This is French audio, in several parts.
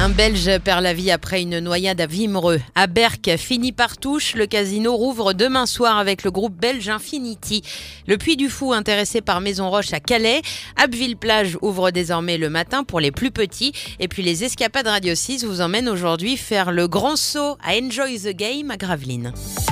Un Belge perd la vie après une noyade à Wimereux. À Berck, fini par touche, le casino rouvre demain soir avec le groupe belge Infinity. Le Puy du Fou, intéressé par Maison Roche à Calais. Abbeville-Plage ouvre désormais le matin pour les plus petits. Et puis les escapades Radio 6 vous emmènent aujourd'hui faire le grand saut à Enjoy the Game à Gravelines.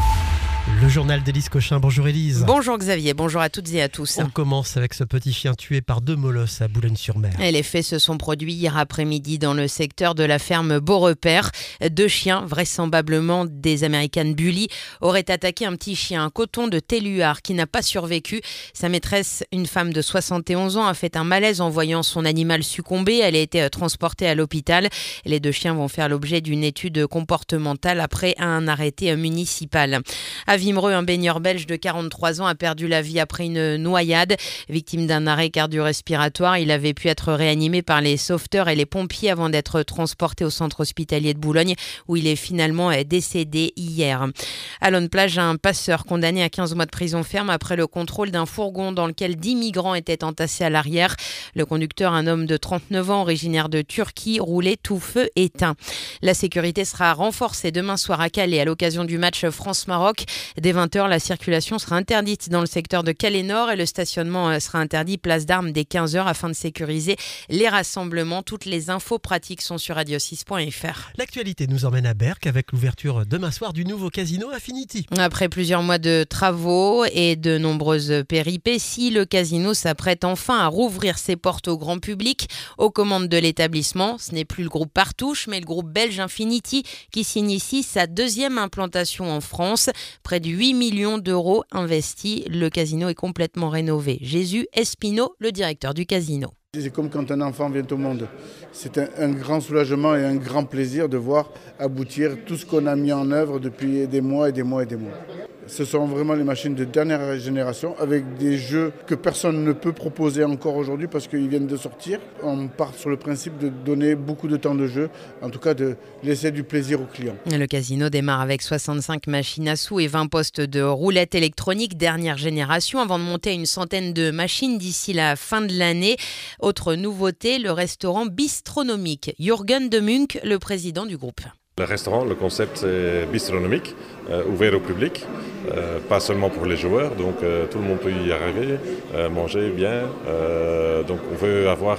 Le journal d'Élise Cochin. Bonjour Élise. Bonjour Xavier, bonjour à toutes et à tous. On commence avec ce petit chien tué par 2 molosses à Boulogne-sur-Mer. Et les faits se sont produits hier après-midi dans le secteur de la ferme Beaurepaire. 2 chiens, vraisemblablement des American Bully, auraient attaqué un petit chien, un coton de Telluard qui n'a pas survécu. Sa maîtresse, une femme de 71 ans, a fait un malaise en voyant son animal succomber. Elle a été transportée à l'hôpital. Les 2 chiens vont faire l'objet d'une étude comportementale après un arrêté municipal. À Wimereux, un baigneur belge de 43 ans a perdu la vie après une noyade. Victime d'un arrêt cardio-respiratoire, il avait pu être réanimé par les sauveteurs et les pompiers avant d'être transporté au centre hospitalier de Boulogne où il est finalement décédé hier. À Lonne-Plage, un passeur condamné à 15 mois de prison ferme après le contrôle d'un fourgon dans lequel 10 migrants étaient entassés à l'arrière. Le conducteur, un homme de 39 ans originaire de Turquie, roulait tout feu éteint. La sécurité sera renforcée demain soir à Calais à l'occasion du match France-Maroc. Dès 20h, la circulation sera interdite dans le secteur de Calais-Nord et le stationnement sera interdit place d'Armes dès 15h afin de sécuriser les rassemblements. Toutes les infos pratiques sont sur radio6.fr. L'actualité nous emmène à Berck avec l'ouverture demain soir du nouveau casino Infinity. Après plusieurs mois de travaux et de nombreuses péripéties, le casino s'apprête enfin à rouvrir ses portes au grand public. Aux commandes de l'établissement, ce n'est plus le groupe Partouche, mais le groupe belge Infinity qui signe ici sa 2e implantation en France. Près de 8 millions d'euros investis, le casino est complètement rénové. Jésus Espino, le directeur du casino. C'est comme quand un enfant vient au monde. C'est un grand soulagement et un grand plaisir de voir aboutir tout ce qu'on a mis en œuvre depuis des mois et des mois et des mois. Ce sont vraiment les machines de dernière génération avec des jeux que personne ne peut proposer encore aujourd'hui parce qu'ils viennent de sortir. On part sur le principe de donner beaucoup de temps de jeu, en tout cas de laisser du plaisir aux clients. Le casino démarre avec 65 machines à sous et 20 postes de roulettes électroniques dernière génération avant de monter à une centaine de machines d'ici la fin de l'année. Autre nouveauté, le restaurant bistronomique. Jürgen de Munk, le président du groupe. Le restaurant, le concept c'est bistronomique, ouvert au public, pas seulement pour les joueurs, donc tout le monde peut y arriver, manger bien. Donc on veut avoir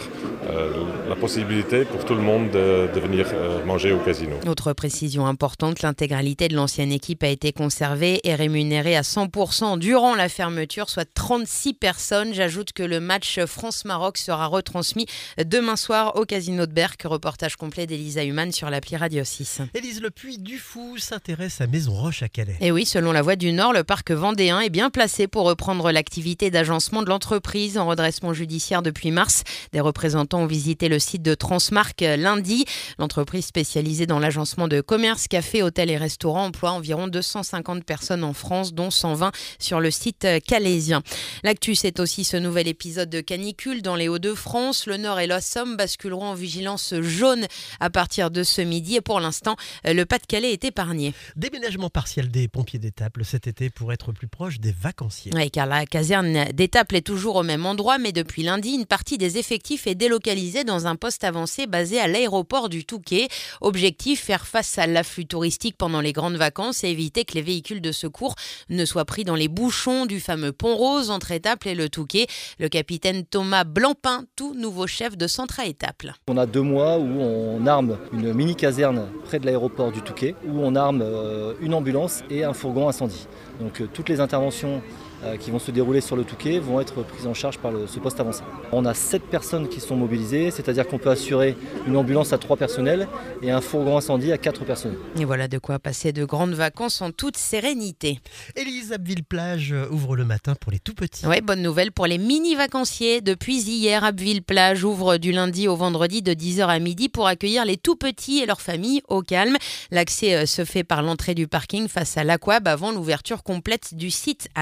la possibilité pour tout le monde de venir manger au casino. Autre précision importante, l'intégralité de l'ancienne équipe a été conservée et rémunérée à 100% durant la fermeture, soit 36 personnes. J'ajoute que le match France-Maroc sera retransmis demain soir au casino de Berck. Reportage complet d'Elisa Humann sur l'appli Radio 6. Élise, le Puy du Fou s'intéresse à Maison Roche à Calais. Et oui, selon la Voix du Nord, le parc vendéen est bien placé pour reprendre l'activité d'agencement de l'entreprise en redressement judiciaire depuis mars. Des représentants ont visité le site de Transmark lundi. L'entreprise spécialisée dans l'agencement de commerce, cafés, hôtels et restaurants emploie environ 250 personnes en France, dont 120 sur le site calaisien. L'actu, c'est aussi ce nouvel épisode de canicule dans les Hauts-de-France. Le Nord et la Somme basculeront en vigilance jaune à partir de ce midi et pour l'instant, le Pas-de-Calais est épargné. Déménagement partiel des pompiers d'Étaples cet été pour être plus proche des vacanciers. Oui, car la caserne d'Étaples est toujours au même endroit, mais depuis lundi, une partie des effectifs est délocalisée dans un poste avancé basé à l'aéroport du Touquet. Objectif, faire face à l'afflux touristique pendant les grandes vacances et éviter que les véhicules de secours ne soient pris dans les bouchons du fameux pont Rose entre Étaples et le Touquet. Le capitaine Thomas Blancpain, tout nouveau chef de centre à Étaples. On a 2 mois où on arme une mini-caserne près de l'aéroport du Touquet, où on arme une ambulance et un fourgon incendie. Donc toutes les interventions qui vont se dérouler sur le Touquet vont être prises en charge par ce poste avancé. On a 7 personnes qui sont mobilisées, c'est-à-dire qu'on peut assurer une ambulance à 3 personnels et un fourgon incendie à 4 personnels. Et voilà de quoi passer de grandes vacances en toute sérénité. Élise, Abbeville-Plage ouvre le matin pour les tout petits. Oui, bonne nouvelle pour les mini-vacanciers. Depuis hier, Abbeville-Plage ouvre du lundi au vendredi de 10h à midi pour accueillir les tout petits et leurs familles au calme. L'accès se fait par l'entrée du parking face à l'Aquab avant l'ouverture complète du site à midi.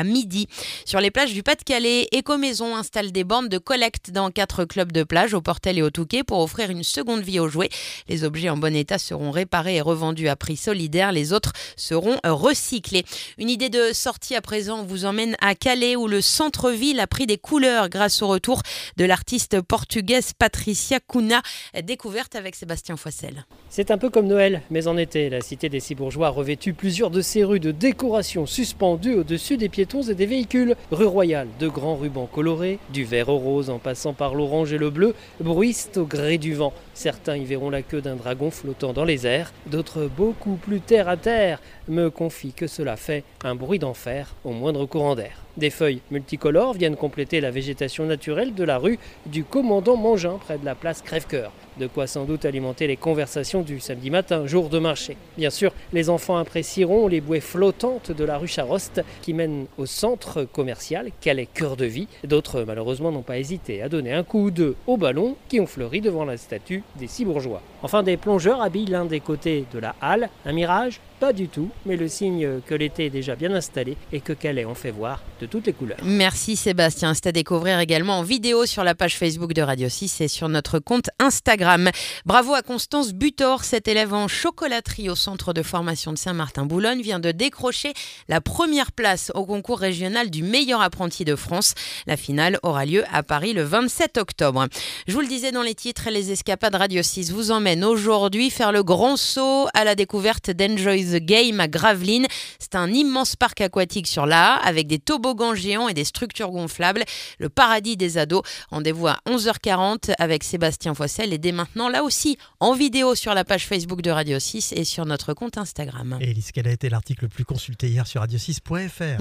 Sur les plages du Pas-de-Calais, Écomaison installe des bornes de collecte dans 4 clubs de plage au Portel et au Touquet pour offrir une seconde vie aux jouets. Les objets en bon état seront réparés et revendus à prix solidaire. Les autres seront recyclés. Une idée de sortie à présent vous emmène à Calais où le centre-ville a pris des couleurs grâce au retour de l'artiste portugaise Patricia Cunha, découverte avec Sébastien Foissel. C'est un peu comme Noël, mais en été. La cité des Cibourgeois a revêtu plusieurs de ses rues de décorations suspendues au-dessus des piétons et des véhicules. Rue Royale, de grands rubans colorés, du vert au rose en passant par l'orange et le bleu, bruissent au gré du vent. Certains y verront la queue d'un dragon flottant dans les airs, d'autres beaucoup plus terre à terre me confient que cela fait un bruit d'enfer au moindre courant d'air. Des feuilles multicolores viennent compléter la végétation naturelle de la rue du Commandant Mangin près de la place Crèvecoeur. De quoi sans doute alimenter les conversations du samedi matin, jour de marché. Bien sûr, les enfants apprécieront les bouées flottantes de la rue Charost qui mènent au centre commercial Calais Cœur de Vie. D'autres, malheureusement, n'ont pas hésité à donner un coup d'œil aux ballons qui ont fleuri devant la statue des Cibourgeois. Enfin, des plongeurs habillent l'un des côtés de la halle. Un mirage ? Pas du tout, mais le signe que l'été est déjà bien installé et que Calais en fait voir de toutes les couleurs. Merci Sébastien. C'est à découvrir également en vidéo sur la page Facebook de Radio 6 et sur notre compte Instagram. Bravo à Constance Butor, cette élève en chocolaterie au centre de formation de Saint-Martin-Boulogne vient de décrocher la première place au concours régional du meilleur apprenti de France. La finale aura lieu à Paris le 27 octobre. Je vous le disais dans les titres, les escapades Radio 6 vous emmènent aujourd'hui faire le grand saut à la découverte d'Enjoy the Game à Gravelines. C'est un immense parc aquatique sur l'Aa avec des toboggans géants et des structures gonflables. Le paradis des ados. Rendez-vous à 11h40 avec Sébastien Foissel et dès maintenant, là aussi, en vidéo sur la page Facebook de Radio 6 et sur notre compte Instagram. Et Élise, quel a été l'article le plus consulté hier sur radio6.fr ?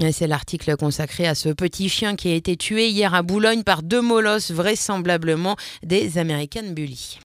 Et c'est l'article consacré à ce petit chien qui a été tué hier à Boulogne par 2 molosses, vraisemblablement des American Bully.